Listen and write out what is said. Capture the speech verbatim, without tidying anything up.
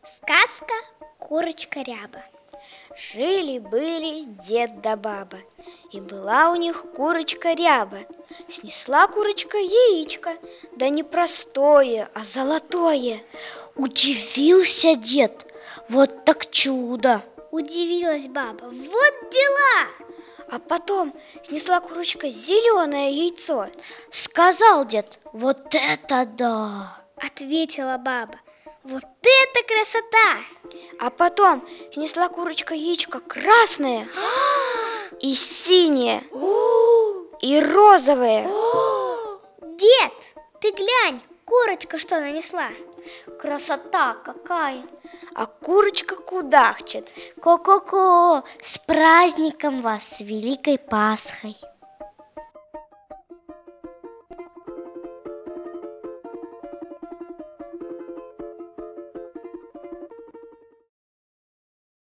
Сказка «Курочка Ряба». Жили-были дед да баба, и была у них курочка Ряба. Снесла курочка яичко, да не простое, а золотое. Удивился дед, вот так чудо. Удивилась баба, вот дела! А потом снесла курочка зеленое яйцо. Сказал дед, вот это да! Ответила баба, вот это красота! А потом снесла курочка яичко красное и синее, и розовое. Дед, ты глянь, курочка что нанесла? Красота какая! А курочка кудахчет. Ко-ко-ко! С праздником вас, с Великой Пасхой!